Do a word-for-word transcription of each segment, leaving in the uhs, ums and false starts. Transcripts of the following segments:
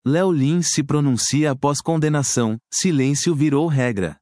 Léo Lins se pronuncia após condenação, silêncio virou regra.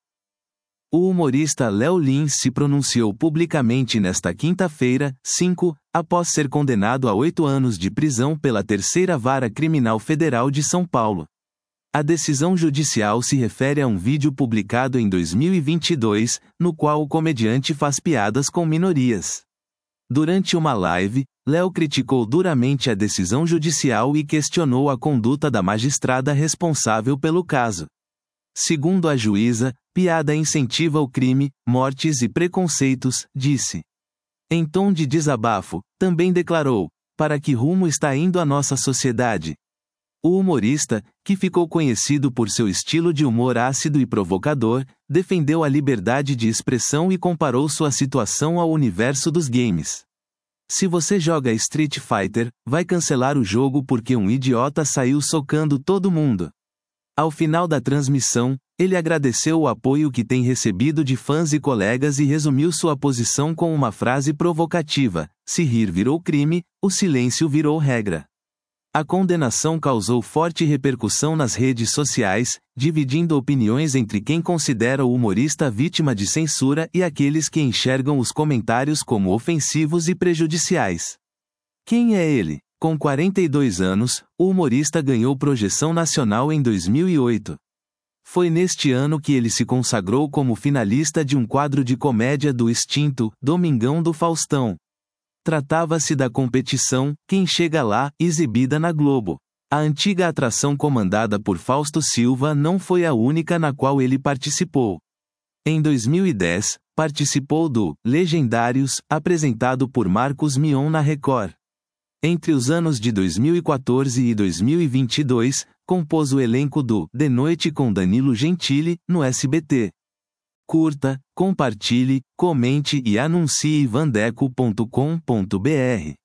O humorista Léo Lins se pronunciou publicamente nesta quinta-feira, cinco, após ser condenado a oito anos de prisão pela Terceira Vara Criminal Federal de São Paulo. A decisão judicial se refere a um vídeo publicado em dois mil e vinte e dois, no qual o comediante faz piadas com minorias. Durante uma live, Léo criticou duramente a decisão judicial e questionou a conduta da magistrada responsável pelo caso. Segundo a juíza, piada incentiva o crime, mortes e preconceitos, disse. Em tom de desabafo, também declarou: para que rumo está indo a nossa sociedade? O humorista, que ficou conhecido por seu estilo de humor ácido e provocador, defendeu a liberdade de expressão e comparou sua situação ao universo dos games. Se você joga Street Fighter, vai cancelar o jogo porque um idiota saiu socando todo mundo. Ao final da transmissão, ele agradeceu o apoio que tem recebido de fãs e colegas e resumiu sua posição com uma frase provocativa: se rir virou crime, o silêncio virou regra. A condenação causou forte repercussão nas redes sociais, dividindo opiniões entre quem considera o humorista vítima de censura e aqueles que enxergam os comentários como ofensivos e prejudiciais. Quem é ele? Com quarenta e dois anos, o humorista ganhou projeção nacional em dois mil e oito. Foi neste ano que ele se consagrou como finalista de um quadro de comédia do extinto Domingão do Faustão. Tratava-se da competição Quem Chega Lá, exibida na Globo. A antiga atração comandada por Fausto Silva não foi a única na qual ele participou. Em dois mil e dez, participou do Legendários, apresentado por Marcos Mion na Record. Entre os anos de dois mil e quatorze e dois mil e vinte e dois, compôs o elenco do De Noite com Danilo Gentili, no S B T. Curta, compartilhe, comente e anuncie vandeco ponto com ponto br.